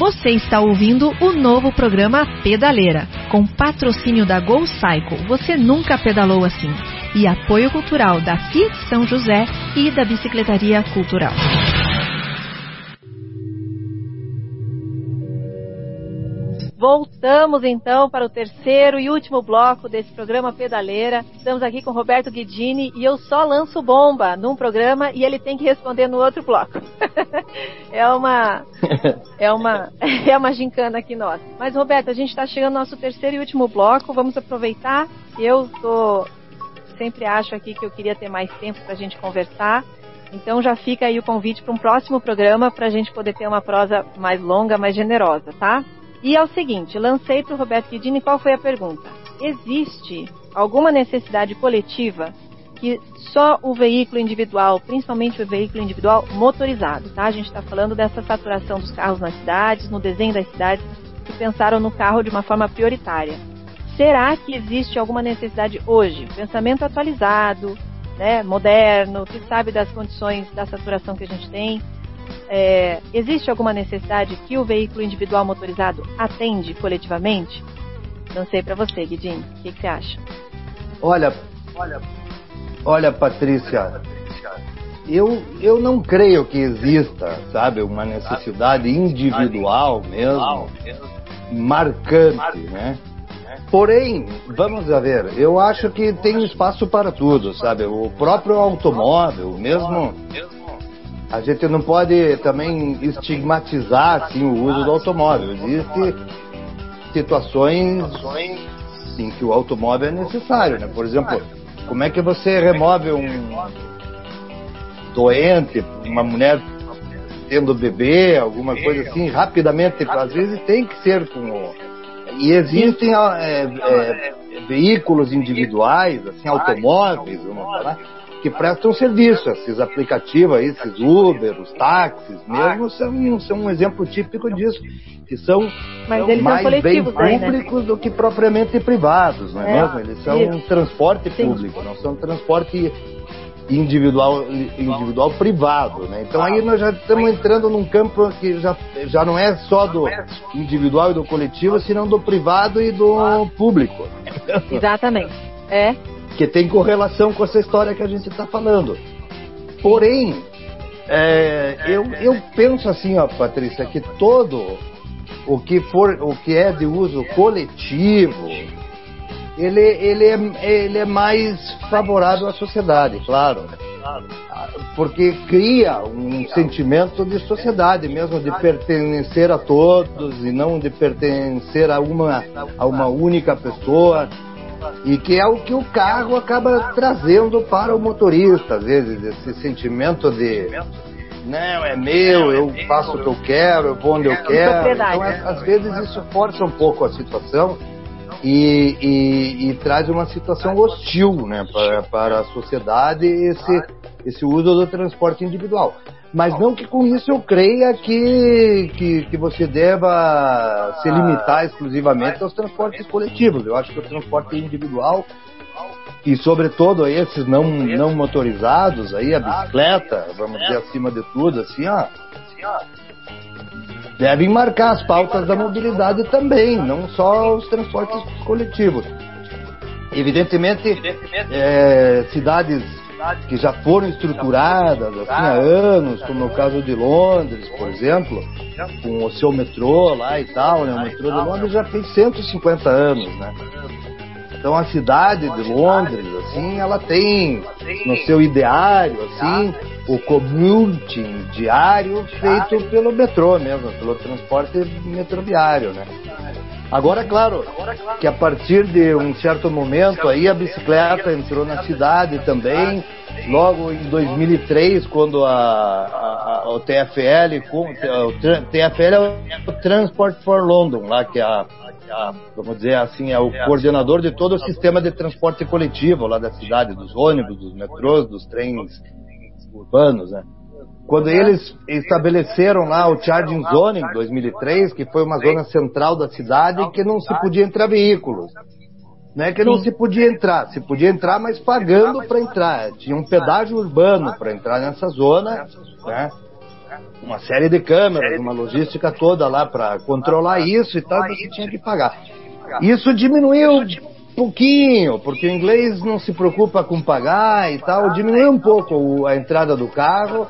Você está ouvindo o novo programa Pedaleira, com patrocínio da Go Cycle. Você nunca pedalou assim. E apoio cultural da Fiat São José e da Bicicletaria Cultural. Voltamos então para o terceiro e último bloco desse programa Pedaleira. Estamos aqui com Roberto Guidini e eu só lanço bomba num programa e ele tem que responder no outro bloco. é uma gincana aqui nossa. Mas Roberto, a gente está chegando no nosso terceiro e último bloco. Vamos aproveitar. Sempre acho aqui que eu queria ter mais tempo para a gente conversar. Então já fica aí o convite para um próximo programa para a gente poder ter uma prosa mais longa, mais generosa, tá? E é o seguinte, lancei para o Roberto Guidini qual foi a pergunta. Existe alguma necessidade coletiva que só o veículo individual, principalmente o veículo individual motorizado, tá? A gente está falando dessa saturação dos carros nas cidades, no desenho das cidades, que pensaram no carro de uma forma prioritária. Será que existe alguma necessidade hoje? Pensamento atualizado, né, moderno, que sabe das condições da saturação que a gente tem. Existe alguma necessidade que o veículo individual motorizado atende coletivamente? Não sei para você, Guidini, o que você acha? Olha, Patrícia, eu não creio que exista, sabe, uma necessidade individual mesmo, marcante, né? Porém, vamos ver, eu acho que tem espaço para tudo, sabe? O próprio automóvel, mesmo... A gente não pode também estigmatizar assim, o uso do automóvel. Existem situações em que o automóvel é necessário, né? Por exemplo, como é que você remove um doente, uma mulher tendo bebê, alguma coisa assim, rapidamente? Às vezes tem que ser com... E existem veículos individuais, assim, automóveis, vamos falar, que prestam serviço. Esses aplicativos aí, esses Uber, os táxis mesmo, são um exemplo típico disso, que são mais bem públicos do que propriamente privados, não é mesmo? Eles são um transporte público, não são transporte individual privado, né? Então aí nós já estamos entrando num campo que já não é só do individual e do coletivo, senão do privado e do público. Exatamente. Que tem correlação com essa história que a gente está falando. Porém, eu penso assim, ó, Patrícia, que todo o que é de uso coletivo, ele é mais favorável à sociedade, claro. Porque cria um sentimento de sociedade mesmo, de pertencer a todos e não de pertencer a uma única pessoa. E que é o que o carro acaba trazendo para o motorista, às vezes, esse sentimento de não, é meu, eu faço o que eu quero, eu vou onde eu quero. Então, às vezes, isso força um pouco a situação e traz uma situação hostil, né, para a sociedade esse uso do transporte individual. Mas não que com isso eu creia que você deva se limitar exclusivamente aos transportes coletivos. Eu acho que o transporte individual, e sobretudo esses não motorizados, aí, a bicicleta, vamos dizer, acima de tudo, assim, ó, devem marcar as pautas da mobilidade também, não só os transportes coletivos. Evidentemente, cidades que já foram estruturadas assim, há anos, como no caso de Londres, por exemplo, com o seu metrô lá e tal, né? O metrô de Londres já tem 150 anos, né? Então a cidade de Londres, assim, ela tem no seu ideário, assim, o commuting diário feito pelo metrô mesmo, pelo transporte metroviário, né? Agora, claro, que a partir de um certo momento aí a bicicleta entrou na cidade também, logo em 2003, quando o TfL é o Transport for London, lá que vamos dizer assim, é o coordenador de todo o sistema de transporte coletivo lá da cidade, dos ônibus, dos metrôs, dos trens urbanos, né? Quando eles estabeleceram lá o Charging Zone em 2003, que foi uma zona central da cidade que não se podia entrar veículos, né? Que não se podia entrar, mas pagando para entrar. Tinha um pedágio urbano para entrar nessa zona, né? uma série de câmeras, uma logística toda lá para controlar isso e tal, você tinha que pagar. Isso diminuiu pouquinho, porque o inglês não se preocupa com pagar e tal, diminuiu um pouco a entrada do carro,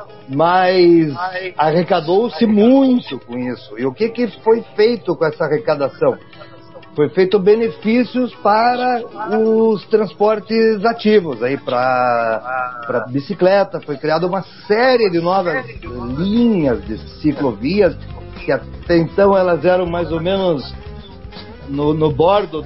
mas arrecadou-se muito com isso. E o que foi feito com essa arrecadação? Foi feito benefícios para os transportes ativos, aí para bicicleta, foi criada uma série de novas linhas de ciclovias, que até então elas eram mais ou menos no bordo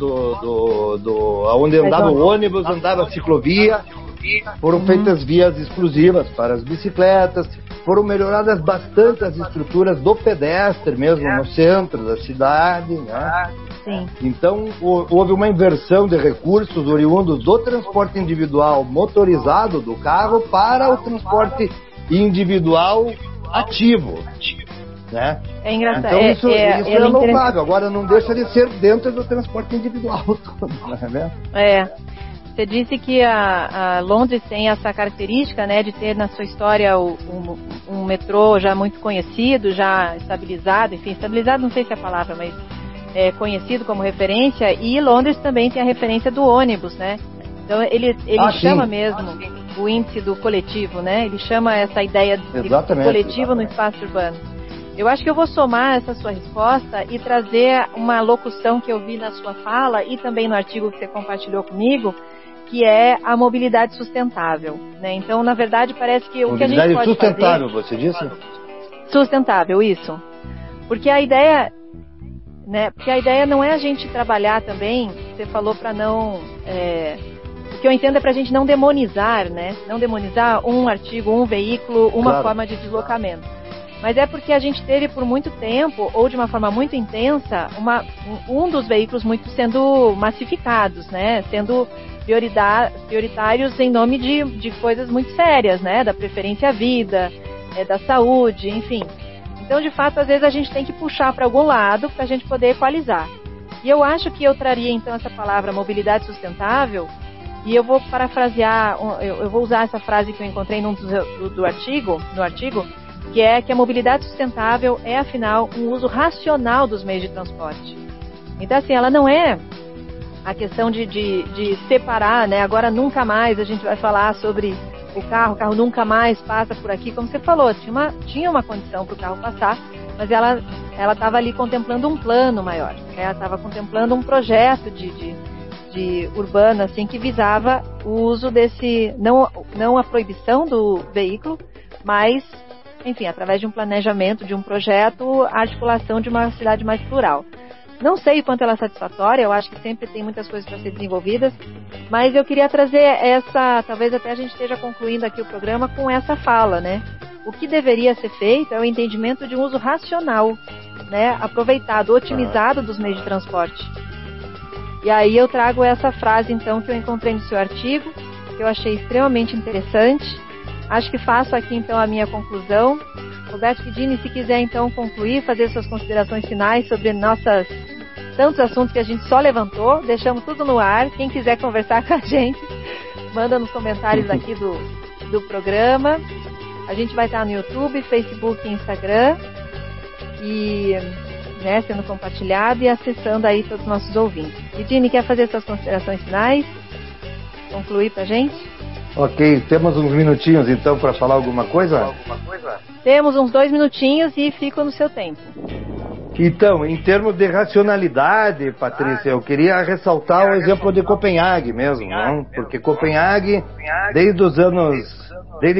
onde andava o ônibus, andava a ciclovia. Foram feitas vias exclusivas para as bicicletas, foram melhoradas bastante as estruturas do pedestre mesmo no centro da cidade, né? Sim. Então houve uma inversão de recursos oriundos do transporte individual motorizado do carro para o transporte individual ativo, né? É engraçado. Então isso é louvável. Agora não deixa de ser dentro do transporte individual todo, né? Você disse que a Londres tem essa característica, né, de ter na sua história um metrô já muito conhecido, já estabilizado, enfim, estabilizado não sei se é a palavra, mas conhecido como referência, e Londres também tem a referência do ônibus, né? Então ele chama mesmo o índice do coletivo, né? Ele chama essa ideia de coletivo no espaço urbano. Eu acho que eu vou somar essa sua resposta e trazer uma locução que eu vi na sua fala e também no artigo que você compartilhou comigo, que é a mobilidade sustentável, né? Então, na verdade, parece que o que a gente pode fazer... Mobilidade sustentável, você disse? Sustentável, isso. Porque a ideia, né? Porque a ideia não é a gente trabalhar também, você falou para não... o que eu entendo é para a gente não demonizar, né? Não demonizar um artigo, um veículo, uma forma de deslocamento. Mas é porque a gente teve por muito tempo, ou de uma forma muito intensa, um dos veículos muito sendo massificados, né? Sendo prioritários em nome de coisas muito sérias, né? Da preferência à vida, da saúde, enfim. Então, de fato, às vezes a gente tem que puxar para algum lado para a gente poder equalizar. E eu acho que eu traria, então, essa palavra mobilidade sustentável, e eu vou parafrasear, eu vou usar essa frase que eu encontrei no artigo, que é que a mobilidade sustentável é, afinal, um uso racional dos meios de transporte. Então, assim, ela não é a questão de separar, né? Agora nunca mais a gente vai falar sobre o carro nunca mais passa por aqui, como você falou, tinha uma condição para o carro passar, mas ela estava ali contemplando um plano maior, né? Ela estava contemplando um projeto de urbano, assim, que visava o uso desse, não a proibição do veículo, mas, enfim, através de um planejamento, de um projeto, a articulação de uma cidade mais plural. Não sei o quanto ela é satisfatória, eu acho que sempre tem muitas coisas para ser desenvolvidas, mas eu queria trazer talvez até a gente esteja concluindo aqui o programa com essa fala, né? O que deveria ser feito é o entendimento de um uso racional, né? Aproveitado, otimizado dos meios de transporte. E aí eu trago essa frase, então, que eu encontrei no seu artigo, que eu achei extremamente interessante. Acho que faço aqui, então, a minha conclusão. Roberto Guidini, se quiser, então, concluir, fazer suas considerações finais sobre tantos assuntos que a gente só levantou, deixamos tudo no ar. Quem quiser conversar com a gente, manda nos comentários aqui do programa. A gente vai estar no YouTube, Facebook e Instagram, e, né, sendo compartilhado e acessando aí todos os nossos ouvintes. Guidini, quer fazer suas considerações finais? Concluir pra gente? Ok, temos uns minutinhos então para falar alguma coisa? Temos uns 2 minutinhos e fico no seu tempo. Então, em termos de racionalidade, Patrícia, eu queria ressaltar o exemplo de Copenhague mesmo, não? Porque Copenhague, desde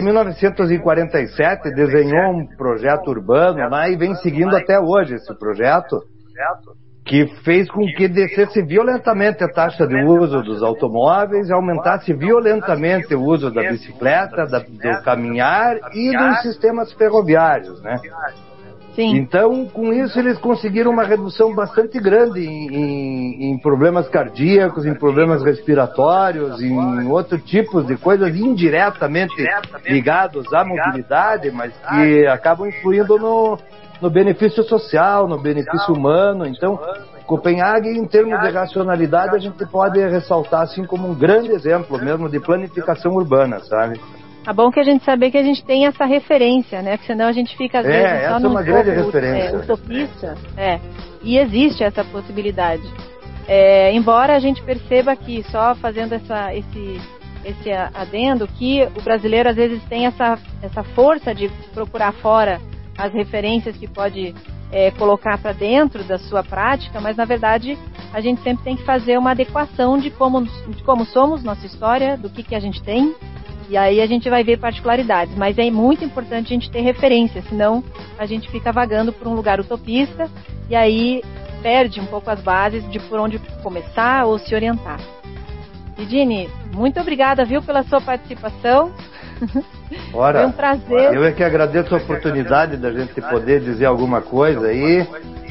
1947, desenhou um projeto urbano lá e vem seguindo até hoje esse projeto, que fez com que descesse violentamente a taxa de uso dos automóveis, aumentasse violentamente o uso da bicicleta, do caminhar e dos sistemas ferroviários, né? Sim. Então, com isso, eles conseguiram uma redução bastante grande em problemas cardíacos, em problemas respiratórios, em outros tipos de coisas indiretamente ligados à mobilidade, mas que acabam influindo no benefício social, no benefício humano. Então, Copenhague, em termos de racionalidade, a gente pode ressaltar assim como um grande exemplo mesmo de planificação urbana, sabe? É bom que a gente saber que a gente tem essa referência, né? Porque senão a gente fica às vezes só num utopista. E existe essa possibilidade. Embora a gente perceba que só fazendo esse adendo que o brasileiro às vezes tem essa força de procurar fora as referências que pode colocar para dentro da sua prática, mas na verdade a gente sempre tem que fazer uma adequação de como somos, nossa história, do que a gente tem, e aí a gente vai ver particularidades, mas é muito importante a gente ter referência, senão a gente fica vagando por um lugar utopista e aí perde um pouco as bases de por onde começar ou se orientar. Vidini, muito obrigada, viu, pela sua participação. Ora, foi um prazer. Eu é que agradeço a oportunidade da gente poder dizer alguma coisa aí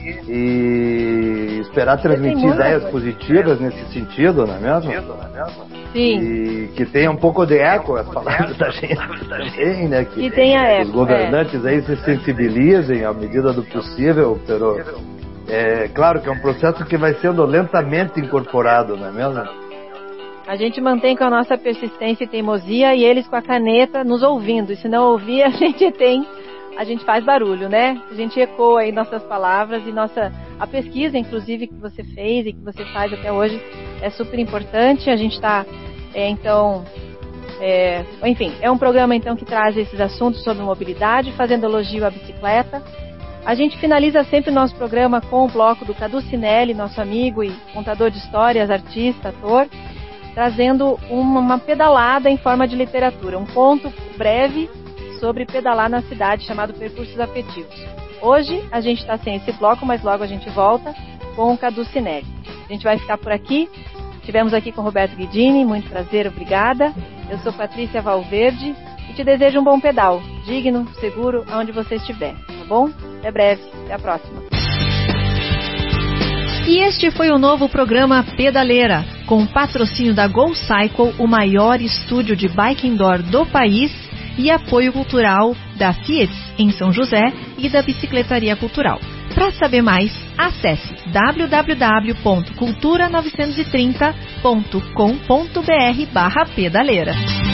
e esperar transmitir ideias positivas nesse sentido, não é mesmo? Sim. E que tenha um pouco de eco as palavras da gente também, né? Que tenha eco. Os governantes aí se sensibilizem à medida do possível, pero claro que é um processo que vai sendo lentamente incorporado, não é mesmo? A gente mantém com a nossa persistência e teimosia e eles com a caneta nos ouvindo. E se não ouvir, a gente faz barulho, né? A gente ecoa aí nossas palavras e a pesquisa, inclusive, que você fez e que você faz até hoje é super importante. A gente está, enfim, é um programa então que traz esses assuntos sobre mobilidade, fazendo elogio à bicicleta. A gente finaliza sempre o nosso programa com o bloco do Cadu Cinelli, nosso amigo e contador de histórias, artista, ator, trazendo uma pedalada em forma de literatura, um conto breve sobre pedalar na cidade, chamado Percursos Afetivos. Hoje a gente está sem esse bloco, mas logo a gente volta com o Cadu Cinelli. A gente vai ficar por aqui. Estivemos aqui com o Roberto Guidini, muito prazer, obrigada. Eu sou Patrícia Valverde e te desejo um bom pedal, digno, seguro, aonde você estiver, tá bom? Até breve, até a próxima. E este foi o novo programa Pedaleira, com o patrocínio da Go Cycle, o maior estúdio de bike indoor do país, e apoio cultural da Fiat em São José e da Bicicletaria Cultural. Para saber mais, acesse www.cultura930.com.br/pedaleira.